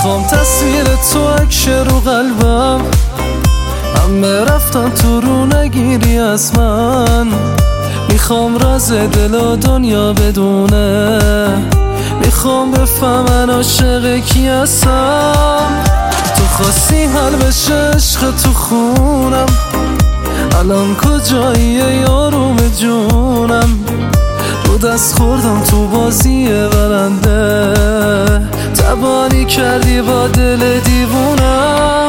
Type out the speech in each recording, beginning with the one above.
میخوام تصویر تو عکشه رو قلبم، همه رفتن تو رو نگیری از من. میخوام راز دل و دنیا بدونه، میخوام بفهمن عاشق کی هستم. تو خواستی حل بشه عشق تو خونم، الان کجاییه یاروم جونم؟ رو دست خوردم تو بازی برنده، تبانی کردی با دل دیوونم.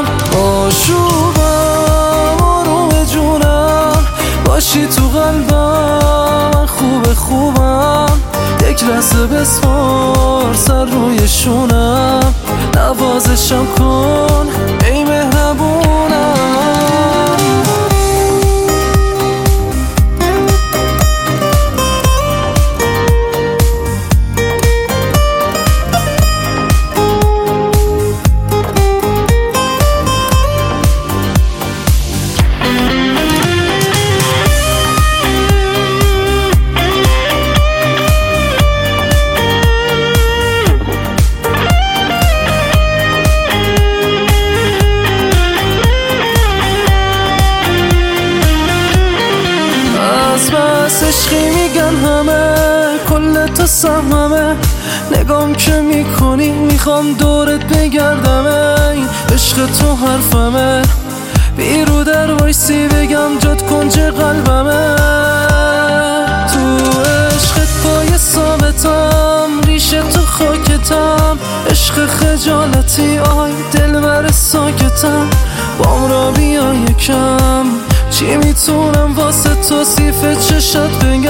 آشوبم آروم جونم، باشی تو قلبم خوبم. یک لحظه بسپار سر روی شونم، نوازشم کن ای مهربونم. بس عشقی میگن همه، کل تو سهممه. نگام که میکنی میخوام دورت بگردم، عشق تو حرفمه. بیرو در وایسی بگم جات کنج قلبمه. تو عشقت پای ثابتم، ریشه تو خاکتم. عشق خجالتی آی دل بر ساکتم، بام را بیا یکم. چی میتونم واسه توصیف چشات بگم؟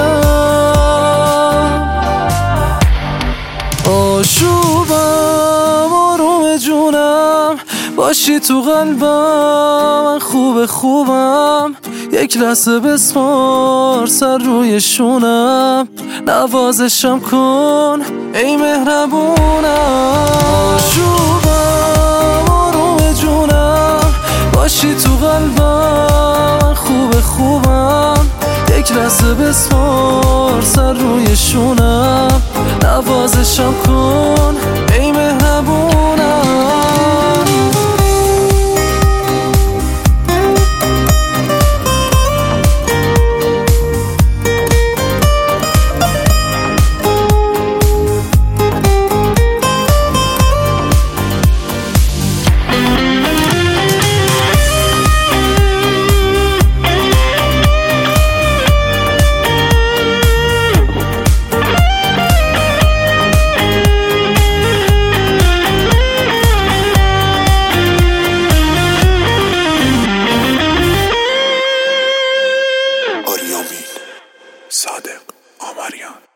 آشوبم آروم جونم، باشی تو قلبم خوبم. یک لحظه بسپار سر روی شونم، نوازشم کن ای مهربونم. آشوبم آروم جونم، باشی تو قلبم خوبم. یک لحظه بسپار سر روی شونم، نوازشم کن ای مهربونم. صادق آمریان.